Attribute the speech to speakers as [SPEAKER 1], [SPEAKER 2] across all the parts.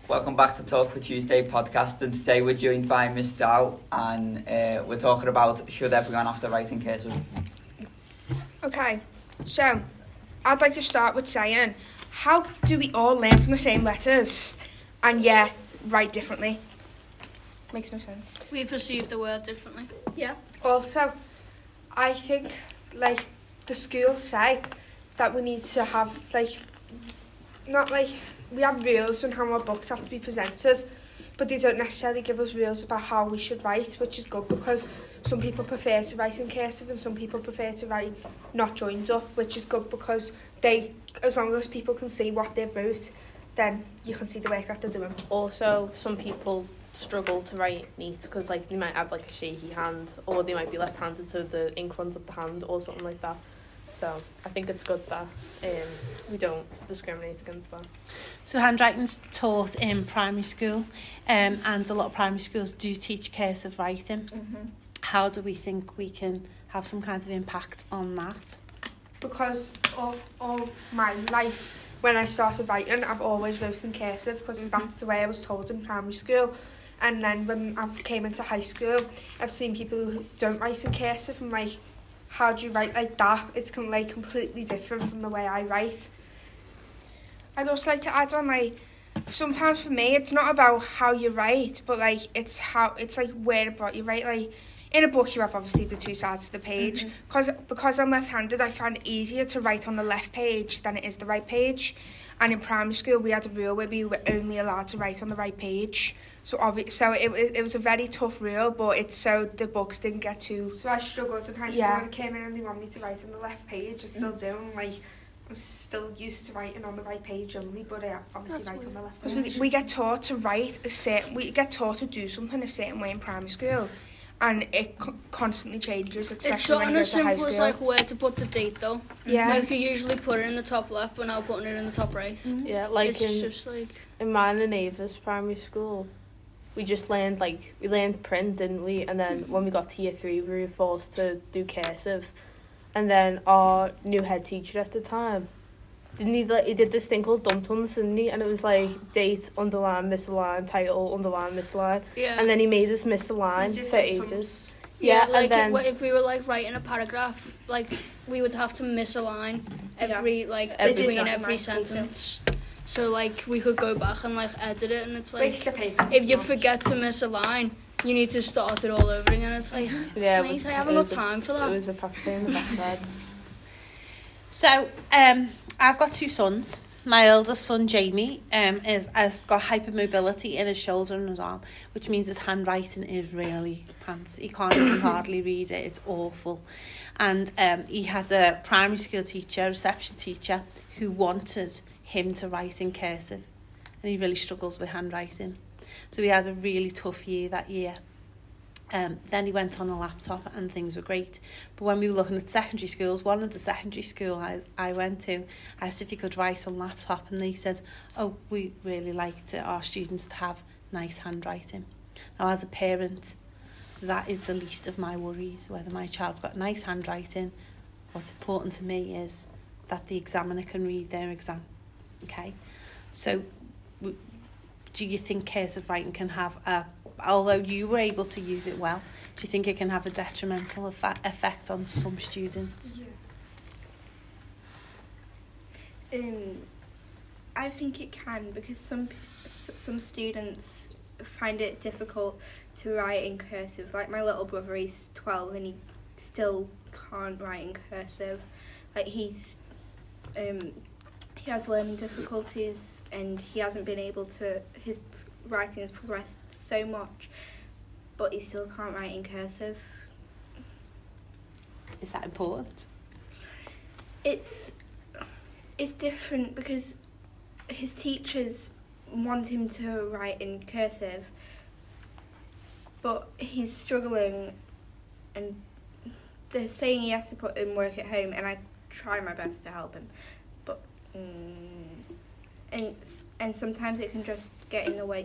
[SPEAKER 1] Welcome back to Talk for Tuesday podcast, and today we're joined by Miss Dow, and we're talking about should everyone have to write in cursive.
[SPEAKER 2] Okay, so I'd like to start with saying, how do we all learn from the same letters and write differently? Makes no sense.
[SPEAKER 3] We perceive the word differently.
[SPEAKER 2] Yeah. Also, I think the schools say that we need to have we have rules on how our books have to be presented, but they don't necessarily give us rules about how we should write, which is good because some people prefer to write in cursive and some people prefer to write not joined up, which is good because as long as people can see what they've wrote, then you can see the work that they're doing.
[SPEAKER 4] Also, some people struggle to write neat because they might have a shaky hand, or they might be left-handed, so the ink runs up the hand or something like that. So I think it's good that we don't discriminate against that.
[SPEAKER 5] So handwriting's taught in primary school, and a lot of primary schools do teach cursive writing.
[SPEAKER 2] Mm-hmm.
[SPEAKER 5] How do we think we can have some kind of impact on that?
[SPEAKER 2] Because all my life, when I started writing, I've always wrote in cursive because that's the way I was told in primary school. And then when I came into high school, I've seen people who don't write in cursive and how do you write like that? It's completely different from the way I write. I'd also like to add on sometimes for me it's not about how you write, but it's where about you write. In a book you have obviously the two sides of the page. Because I'm left-handed, I find it easier to write on the left page than it is the right page. And in primary school we had a rule where we were only allowed to write on the right page. So it was a very tough rule, but it's so the books didn't get too... So I struggled in high school when I came in and they want me to write on the left page. I still do. I'm still used to writing on the right page only, but I obviously write on the left page. Because we get taught to write we get taught to do something a certain way in primary school, and it constantly changes, especially
[SPEAKER 3] it's not
[SPEAKER 2] when you
[SPEAKER 3] as
[SPEAKER 2] go to high
[SPEAKER 3] simple
[SPEAKER 2] school.
[SPEAKER 3] as where to put the date though.
[SPEAKER 2] Yeah.
[SPEAKER 3] You usually put it in the top left, but now putting it in the top right.
[SPEAKER 2] Mm-hmm.
[SPEAKER 4] Yeah,
[SPEAKER 3] it's
[SPEAKER 4] in mine and Ava's primary school, we just learned we learned print, didn't we? And then when we got to year 3, we were forced to do cursive. And then our new head teacher at the time, he did this thing called dumplings, didn't he? And it was date, underline, misaligned, title, underline, misaligned.
[SPEAKER 3] Yeah.
[SPEAKER 4] And then he made us misalign for ages.
[SPEAKER 3] Yeah,
[SPEAKER 4] and then
[SPEAKER 3] if we were writing a paragraph, we would have to misalign every between every sentence. So we could go back and edit it, and it's if you forget to misalign, you need to start it all over again. It's I haven't got time for that.
[SPEAKER 4] It was a proper pain in the backside.
[SPEAKER 5] So I've got 2 sons. My eldest son Jamie has got hypermobility in his shoulder and his arm, which means his handwriting is really pants. He can't even hardly read it. It's awful. And he had a primary school teacher, reception teacher, who wanted him to write in cursive, and he really struggles with handwriting. So he had a really tough year that year. Then he went on a laptop and things were great. But when we were looking at secondary schools, one of the secondary school I went to, I asked if he could write on laptop, and they said, we really liked our students to have nice handwriting. Now, as a parent, that is the least of my worries, whether my child's got nice handwriting. What's important to me is that the examiner can read their exam. Okay? So, do you think cursive writing can have although you were able to use it well, do you think it can have a detrimental effect on some students?
[SPEAKER 6] I think it can, because some students find it difficult to write in cursive. My little brother, he's 12 and he still can't write in cursive. He has learning difficulties and he hasn't been able to, his writing has progressed so much, but he still can't write in cursive.
[SPEAKER 5] Is that important?
[SPEAKER 6] It's different because his teachers want him to write in cursive, but he's struggling and they're saying he has to put in work at home, and I try my best to help him, but and sometimes it can just get in the way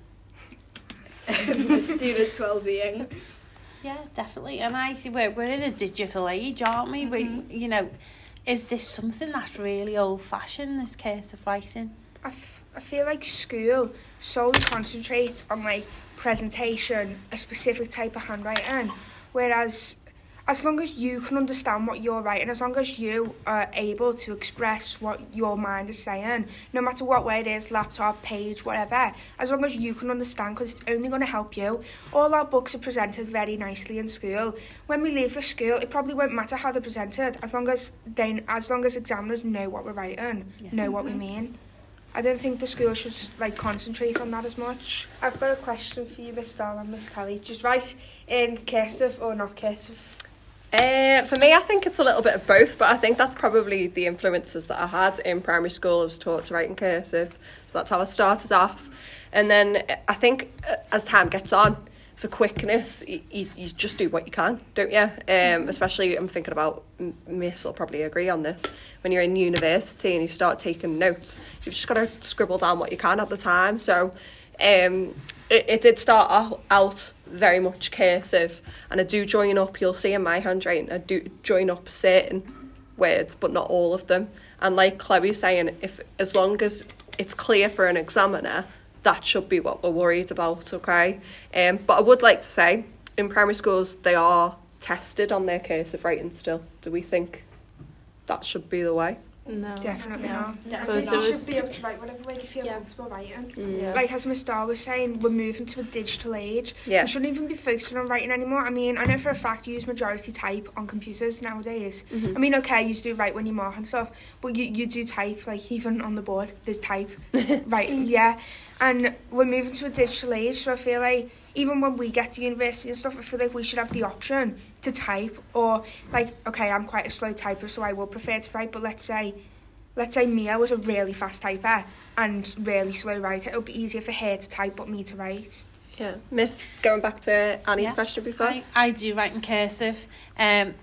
[SPEAKER 6] of the student's well-being.
[SPEAKER 5] Yeah, definitely. And I see we're in a digital age, aren't we?
[SPEAKER 6] Mm-hmm.
[SPEAKER 5] We, is this something that's really old-fashioned, this cursive writing?
[SPEAKER 2] I feel like school solely concentrates on like presentation, a specific type of handwriting, whereas as long as you can understand what you're writing, as long as you are able to express what your mind is saying, no matter what way it is, laptop, page, whatever, as long as you can understand, because it's only going to help you. All our books are presented very nicely in school. When we leave for school, it probably won't matter how they're presented, as long as examiners know what we're writing, know what we mean. I don't think the school should like concentrate on that as much. I've got a question for you, Miss Dahl and Miss Kelly. Just write in cursive or not cursive?
[SPEAKER 7] For me, I think it's a little bit of both, but I think that's probably the influences that I had in primary school. I was taught to write in cursive, so that's how I started off. And then I think as time gets on, for quickness, you just do what you can, don't you? Especially, I'm thinking about, Miss will probably agree on this, when you're in university and you start taking notes, you've just got to scribble down what you can at the time. So it did start out very much cursive, and I do join up, you'll see in my handwriting, I do join up certain words, but not all of them. And like Chloe's saying, as long as it's clear for an examiner, that should be what we're worried about, okay? But I would like to say, in primary schools, they are tested on their cursive writing still. Do we think that should be the way?
[SPEAKER 2] No. Definitely not. I
[SPEAKER 4] Because
[SPEAKER 2] think you should be able to write whatever way you feel comfortable writing.
[SPEAKER 4] Yeah.
[SPEAKER 2] Like as Miss Dahl was saying, we're moving to a digital age.
[SPEAKER 7] Yeah.
[SPEAKER 2] We shouldn't even be focusing on writing anymore. I mean, I know for a fact you use majority type on computers nowadays. I mean, okay, you do write when you mark and stuff, but you do type, like even on the board, there's type. Right, yeah. And we're moving to a digital age, so I feel like even when we get to university and stuff, I feel like we should have the option to type, or like, okay, I'm quite a slow typer, so I will prefer to write, but let's say Mia was a really fast typer and really slow writer. It would be easier for her to type but me to write.
[SPEAKER 7] Yeah. Miss, going back to Annie's question before.
[SPEAKER 5] I do write in cursive, and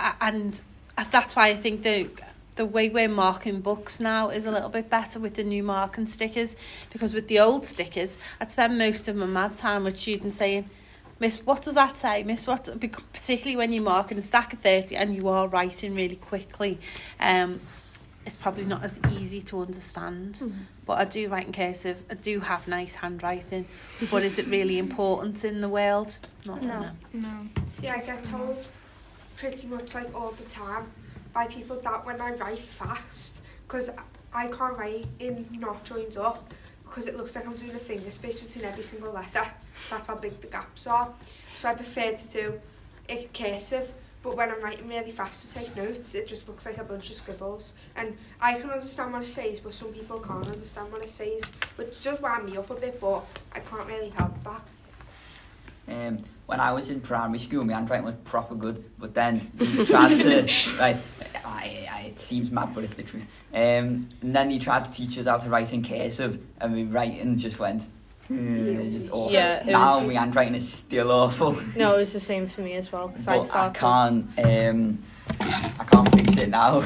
[SPEAKER 5] that's why I think the way we're marking books now is a little bit better with the new marking stickers, because with the old stickers, I'd spend most of my mad time with students saying, Miss, what does that say? Miss, what? Particularly when you're marking a stack of 30 and you are writing really quickly, it's probably not as easy to understand. But I do write in cursive. I do have nice handwriting. But is it really important in the world?
[SPEAKER 2] No. See, I get told pretty much like all the time by people that when I write fast, because I can't write in not joined up, because it looks like I'm doing a finger space between every single letter. That's how big the gaps are. So I prefer to do it cursive, but when I'm writing really fast to take notes, it just looks like a bunch of scribbles. And I can understand what it says, but some people can't understand what it says, which does wind me up a bit, but I can't really help that.
[SPEAKER 1] When I was in primary school, my handwriting was proper good, but then you tried to, like, it seems mad, but it's the truth. And then you tried to teach us how to write in cursive, and my writing just went, just awful.
[SPEAKER 4] Yeah,
[SPEAKER 1] now my handwriting is still awful.
[SPEAKER 4] No, it was the same for me as well, because
[SPEAKER 1] I can't fix it now.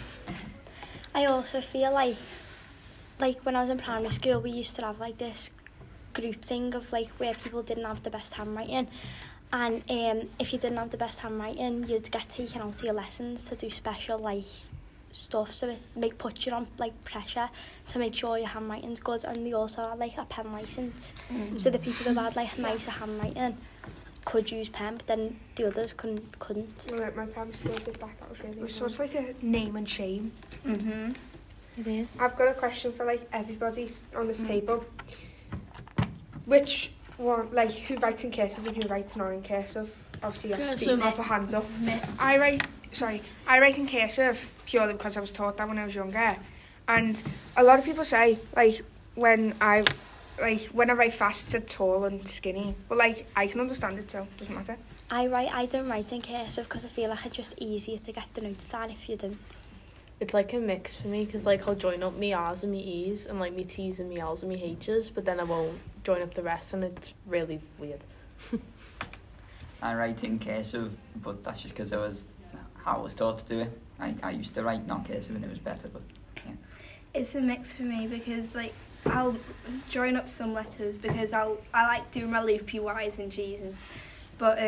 [SPEAKER 8] I also feel like when I was in primary school, we used to have like this group thing of like where people didn't have the best handwriting, and if you didn't have the best handwriting, you'd get taken out of your lessons to do special like stuff, so it puts you on like pressure to make sure your handwriting's good. And we also had like a pen license, so the people who had like nicer handwriting could use pen, but then the others couldn't.
[SPEAKER 2] Right, my primary school did that was really good. So it's like a name and shame.
[SPEAKER 5] It is.
[SPEAKER 2] I've got a question for like everybody on this table. Which one, like, who writes in cursive and who writes not in cursive? Obviously, you have to speak up or hands up. I write in cursive purely because I was taught that when I was younger. And a lot of people say, like, when I write fast, it's tall and skinny. But, like, I can understand it, so it doesn't matter.
[SPEAKER 8] I don't write in cursive because I feel like it's just easier to get the notes down if you don't.
[SPEAKER 4] It's like a mix for me, because like I'll join up me R's and me E's and like me T's and me L's and me H's, but then I won't join up the rest, and it's really weird.
[SPEAKER 1] I write in cursive, but that's just because how I was taught to do it. I used to write non-cursive and it was better, but yeah.
[SPEAKER 6] It's a mix for me because like I'll join up some letters because I like doing my loopy Y's and G's, but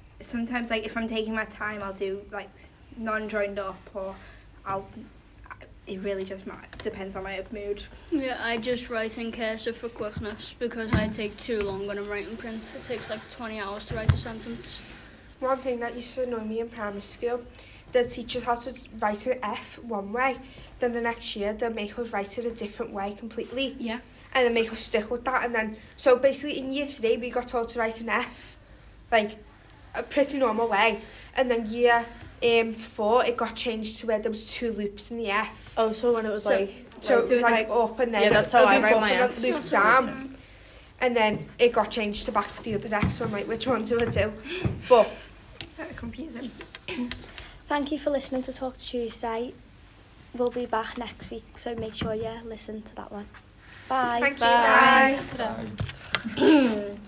[SPEAKER 6] sometimes like if I'm taking my time, I'll do like non-joined up, or it really just depends on my mood.
[SPEAKER 3] Yeah, I just write in cursive for quickness because I take too long when I'm writing print. It takes like 20 hours to write a sentence.
[SPEAKER 2] One thing that used to annoy me in primary school, the teachers had to write an F one way, then the next year they'll make us write it a different way completely.
[SPEAKER 6] Yeah.
[SPEAKER 2] And then make us stick with that. And then, so basically in year 3 we got told to write an F, like a pretty normal way. And then year 4 it got changed to where there was 2 loops in the F.
[SPEAKER 4] Oh, so when it was
[SPEAKER 2] so it was like up and then
[SPEAKER 4] that's how I write my
[SPEAKER 2] F. Loop down. And then it got changed to back to the other F, so I'm like, which one do I do? But
[SPEAKER 6] very confusing.
[SPEAKER 8] Thank you for listening to Talk Tuesday. We'll be back next week, so make sure you listen to that one. Bye.
[SPEAKER 2] Thank you. Bye.
[SPEAKER 1] Bye.